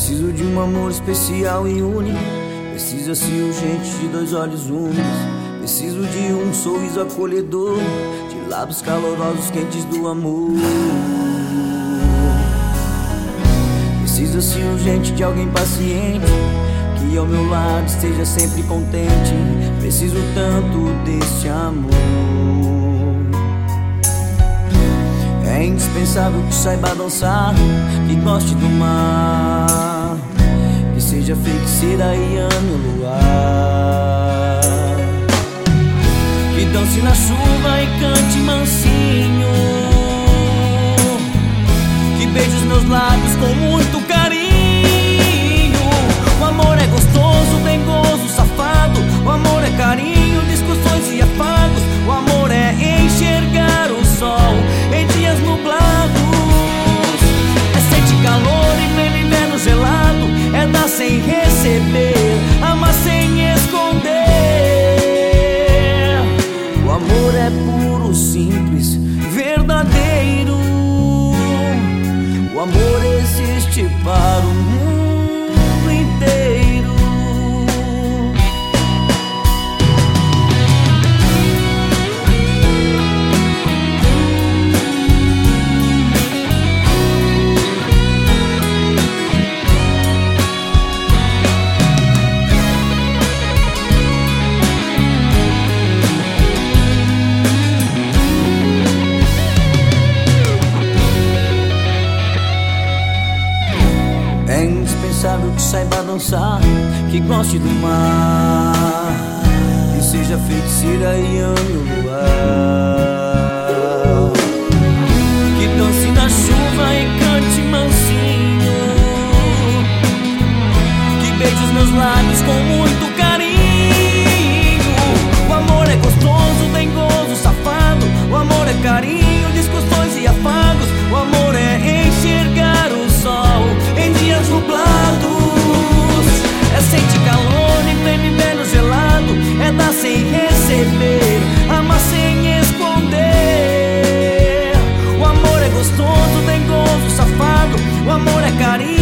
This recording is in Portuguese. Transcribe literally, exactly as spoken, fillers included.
Preciso de um amor especial e único. Preciso assim urgente de dois olhos úmidos. Preciso de um sorriso acolhedor, de lábios calorosos quentes do amor. Preciso assim urgente de alguém paciente, que ao meu lado esteja sempre contente. Preciso tanto desse amor. É indispensável que saiba dançar, que goste do mar, que seja feiticeira e ame o luar, que dance na chuva e cante mansinho, que beije os meus lábios com muito carinho. O amor é gostoso, dengoso, safado. O amor é carinho, discussões e afagos. O amor é enxergar o sol em dias nublados. É sentir calor em pleno inverno gelado. É dar sem receber, amar sem esconder. O amor é puro, simples, verdadeiro. O amor existe para o mundo inteiro. É indispensável que saiba dançar, que goste do mar, que seja feiticeira e ame o luar, que dance na chuva e cante mansinho, que beije os meus lábios com muito carinho. O amor é gostoso, dengoso, safado. O amor é carinho, discussões e afagos. O amor é enxergar o sol em dias nublados. É sentir calor em pleno inverno gelado. É dar sem receber, amar sem esconder. O amor é gostoso, dengoso, safado. O amor é carinho,